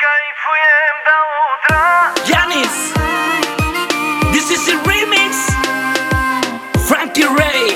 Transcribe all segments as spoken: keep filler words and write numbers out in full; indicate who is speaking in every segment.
Speaker 1: кайфуем до утра.
Speaker 2: Yanis, this is a remix. Frankie Ray.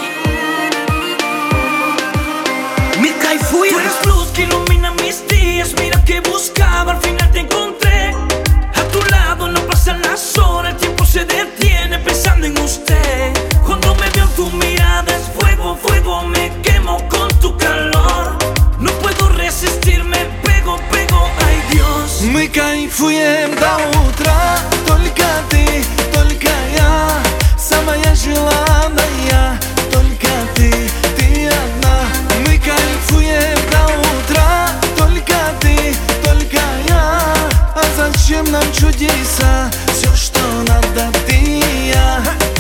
Speaker 2: Mi caifuem. Tú eres luz que ilumina mis días. Mira que buscaba, al final te encontré. A tu lado no pasan las horas, el tiempo se detiene pensando en usted. Cuando me veo tu mirada es fuego, fuego, me quemo con tu calor. No puedo resistirme, pego, pego, ay Dios.
Speaker 3: Мы кайфуем до утра, только ты, только я, самая желанная, только ты, ты одна. Мы кайфуем до утра, только ты, только я. А зачем нам чудеса? Все, что надо, ты и я.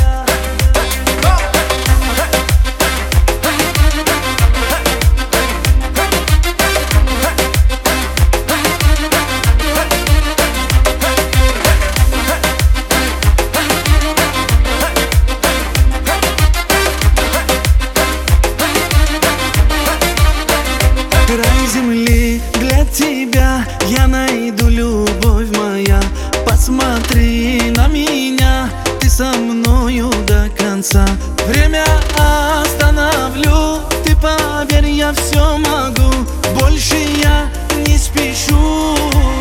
Speaker 3: Край земли для тебя, я найду, любовь моя. Посмотри на меня, ты со мною до конца. Время остановлю, ты поверь, я все могу. Больше я не спешу.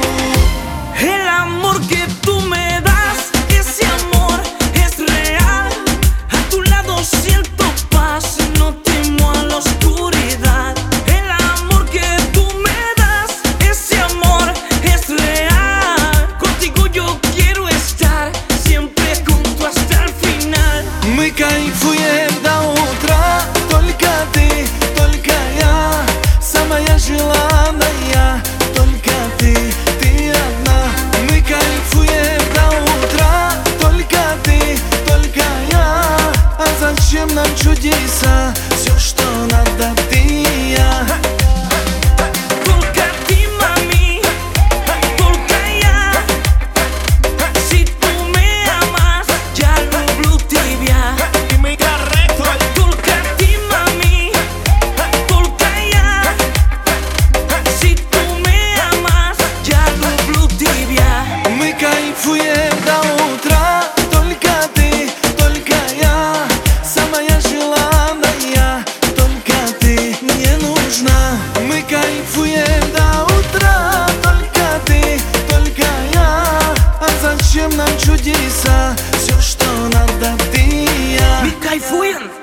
Speaker 2: El amor que tú me das, ese amor es real. A tu lado siento paz, no temo a la oscuridad. El amor que tú me das, ese amor es real. Contigo yo quiero estar, siempre junto hasta el final.
Speaker 3: Мы кайфуем до утра, только ты, только я, самая желанная, только ты, ты одна. Мы кайфуем до утра, только ты, только я. А зачем нам чудеса? Все, что надо, ты и я.
Speaker 2: Только ты, mami, только я. Si tú me amas, ya lublю тебя. Только ты, mami, только я. Si tú me amas, ya lublю тебя.
Speaker 3: Мы кайфуем до утра, только ты, только я, самая желанная, только ты мне нужна. Мы кайфуем до утра, только ты, только я. А зачем нам чудеса? Все, что надо, ты и я.
Speaker 2: Mi caifuem.